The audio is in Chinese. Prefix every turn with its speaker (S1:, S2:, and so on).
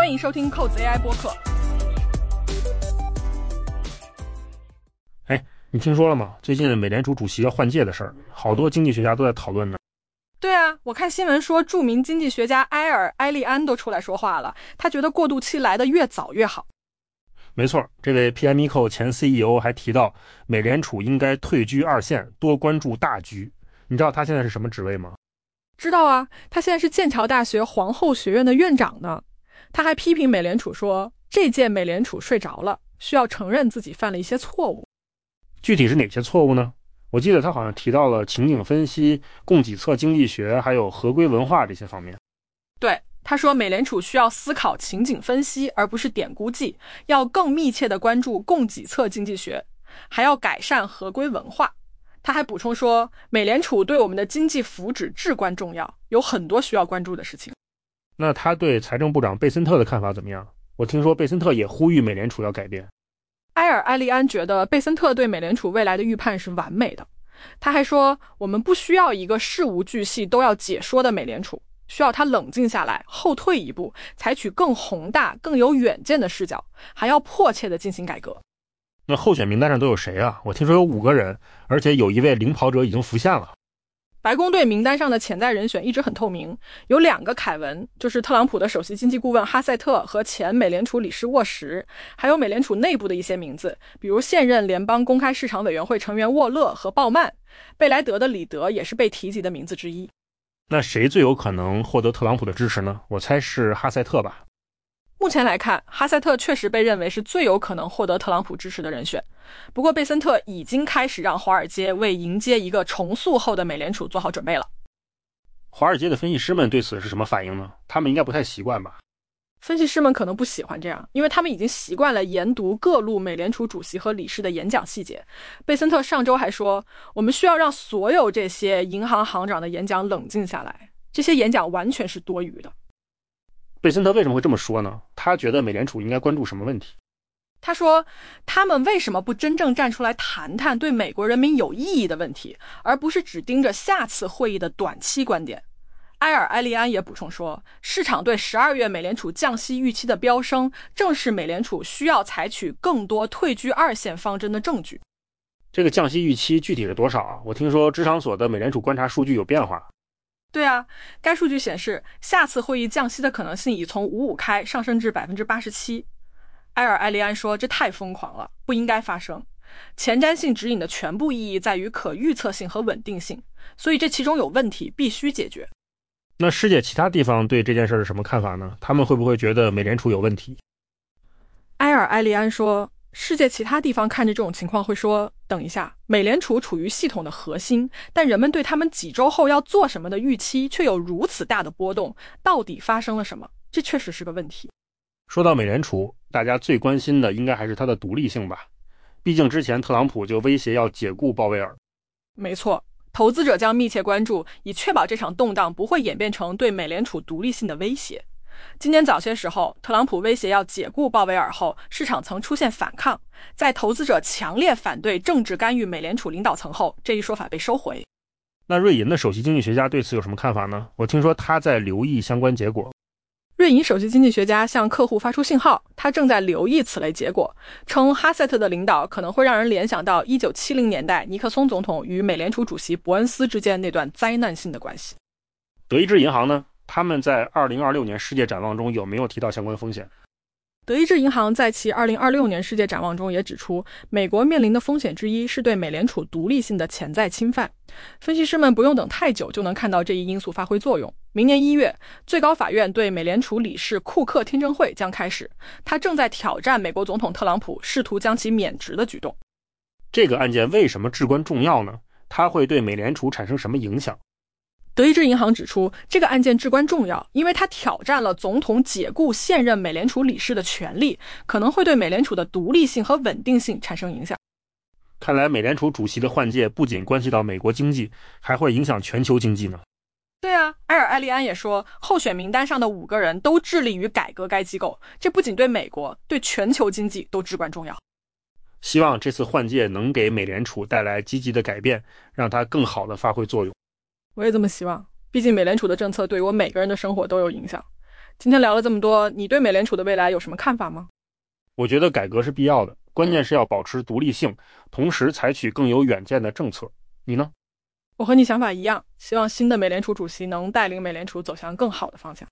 S1: 欢迎收听扣子 AI 播客。
S2: 你听说了吗？最近美联储主席要换届的事儿，好多经济学家都在讨论呢。
S1: 对啊，我看新闻说著名经济学家埃利安都出来说话了，他觉得过渡期来得越早越好。
S2: 没错，这位 PMICO 前 CEO 还提到美联储应该退居二线，多关注大局。你知道他现在是什么职位吗？
S1: 知道啊，他现在是剑桥大学皇后学院的院长呢。他还批评美联储说，这届美联储睡着了，需要承认自己犯了一些错误。
S2: 具体是哪些错误呢？我记得他好像提到了情景分析、供给侧经济学还有合规文化这些方面。
S1: 对，他说美联储需要思考情景分析而不是点估计，要更密切地关注供给侧经济学，还要改善合规文化。他还补充说，美联储对我们的经济福祉至关重要，有很多需要关注的事情。
S2: 那他对财政部长贝森特的看法怎么样？我听说贝森特也呼吁美联储要改变。
S1: 埃利安觉得贝森特对美联储未来的预判是完美的。他还说，我们不需要一个事无巨细都要解说的美联储，需要他冷静下来，后退一步，采取更宏大、更有远见的视角，还要迫切地进行改革。
S2: 那候选名单上都有谁啊？我听说有5个人，而且有一位领跑者已经浮现了。
S1: 白宫对名单上的潜在人选一直很透明，有2个凯文，就是特朗普的首席经济顾问哈塞特和前美联储理事沃什，还有美联储内部的一些名字，比如现任联邦公开市场委员会成员沃勒和鲍曼，贝莱德的里德也是被提及的名字之一。
S2: 那谁最有可能获得特朗普的支持呢？我猜是哈塞特吧。
S1: 目前来看，哈塞特确实被认为是最有可能获得特朗普支持的人选。不过贝森特已经开始让华尔街为迎接一个重塑后的美联储做好准备了。
S2: 华尔街的分析师们对此是什么反应呢？他们应该不太习惯吧？
S1: 分析师们可能不喜欢这样，因为他们已经习惯了研读各路美联储主席和理事的演讲细节。贝森特上周还说，我们需要让所有这些银行行长的演讲冷静下来，这些演讲完全是多余的。
S2: 贝森特为什么会这么说呢？他觉得美联储应该关注什么问题？
S1: 他说，他们为什么不真正站出来谈谈对美国人民有意义的问题，而不是只盯着下次会议的短期观点？埃利安也补充说，市场对12月美联储降息预期的飙升，正是美联储需要采取更多退居二线方针的证据。
S2: 这个降息预期具体是多少啊？我听说芝商所的美联储观察数据有变化。
S1: 对啊，该数据显示，下次会议降息的可能性已从55%开上升至 87%。埃利安说，这太疯狂了，不应该发生。前瞻性指引的全部意义在于可预测性和稳定性，所以这其中有问题，必须解决。
S2: 那世界其他地方对这件事是什么看法呢？他们会不会觉得美联储有问题？
S1: 埃利安说，世界其他地方看着这种情况会说，等一下，美联储处于系统的核心，但人们对他们几周后要做什么的预期却有如此大的波动，到底发生了什么？这确实是个问题。
S2: 说到美联储，大家最关心的应该还是它的独立性吧。毕竟之前特朗普就威胁要解雇鲍威尔。
S1: 没错，投资者将密切关注，以确保这场动荡不会演变成对美联储独立性的威胁。今年早些时候，特朗普威胁要解雇鲍威尔后，市场曾出现反抗，在投资者强烈反对政治干预美联储领导层后，这一说法被收回。
S2: 那瑞银的首席经济学家对此有什么看法呢？我听说他在留意相关结果。
S1: 瑞银首席经济学家向客户发出信号，他正在留意此类结果，称哈塞特的领导可能会让人联想到1970年代尼克松总统与美联储主席伯恩斯之间那段灾难性的关系。
S2: 德意志银行呢？他们在2026年世界展望中有没有提到相关风险？
S1: 德意志银行在其2026年世界展望中也指出，美国面临的风险之一是对美联储独立性的潜在侵犯。分析师们不用等太久就能看到这一因素发挥作用。明年1月，最高法院对美联储理事库克听证会将开始，他正在挑战美国总统特朗普试图将其免职的举动。
S2: 这个案件为什么至关重要呢？它会对美联储产生什么影响？
S1: 德意志银行指出，这个案件至关重要，因为它挑战了总统解雇现任美联储理事的权利，可能会对美联储的独立性和稳定性产生影响。
S2: 看来美联储主席的换届不仅关系到美国经济，还会影响全球经济呢。
S1: 对啊，埃利安也说，候选名单上的5个人都致力于改革该机构，这不仅对美国，对全球经济都至关重要。
S2: 希望这次换届能给美联储带来积极的改变，让它更好地发挥作用。
S1: 我也这么希望，毕竟美联储的政策对我每个人的生活都有影响。 今天聊了这么多，你对美联储的未来有什么看法吗？
S2: 我觉得改革是必要的，关键是要保持独立性，同时采取更有远见的政策。你呢？
S1: 我和你想法一样，希望新的美联储主席能带领美联储走向更好的方向。